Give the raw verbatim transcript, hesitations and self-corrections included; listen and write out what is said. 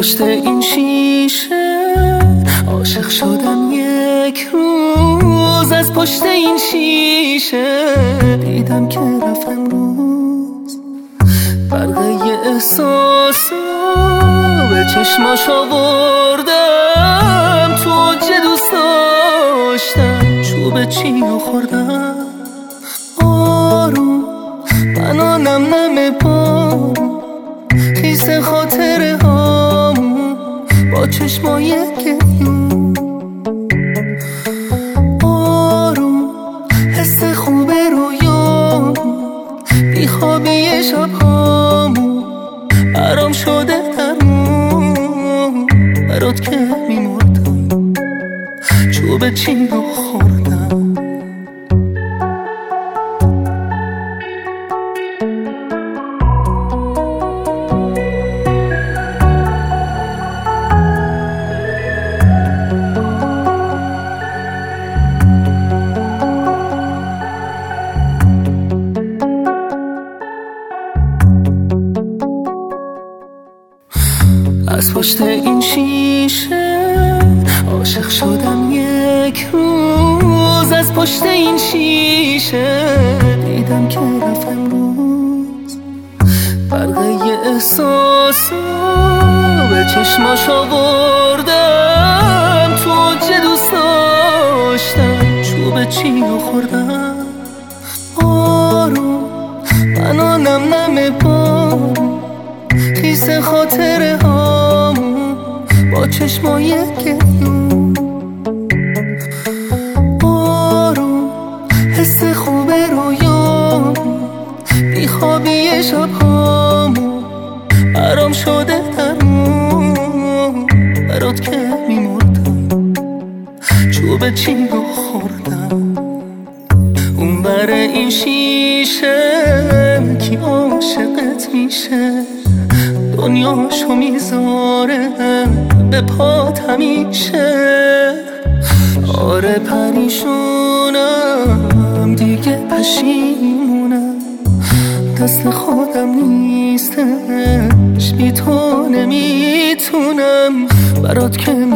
پشت این شیشه عاشق شدم یک روز. از پشت این شیشه دیدم که رفت امروز. برقه احساسو به چشماش آوردم، تو اوج دوست داشتم چوب چینو خوردم. آروم منو نم نم بارون، خیس خاطره هامون با چشمای گریون. آروم حس خوب رویامون، بیخوابی شب هامون برام شده درمون. برات که میمردم چوب چینو خوردم. از پشت این شیشه عاشق شدم یک روز. از پشت این شیشه دیدم که رفت امروز. برقه احساسو به چشماش آوردم، تو اوج دوست داشتم چوب چینو خوردم. آروم منو نم نم بارون، خیس خاطره هامون با چشمای گریون. آروم حس خوب رویامون، بیخوابی شب هامون برام شده درمون. برات که میمردم چوب چینو خوردم. اون بر این شیشه کی عاشقت میشه، دنیاشو میذاره به پات همیشه. آره پریشونم دیگه پشیمونم، دست خودم نیستش بی تو نمیتونم. برات که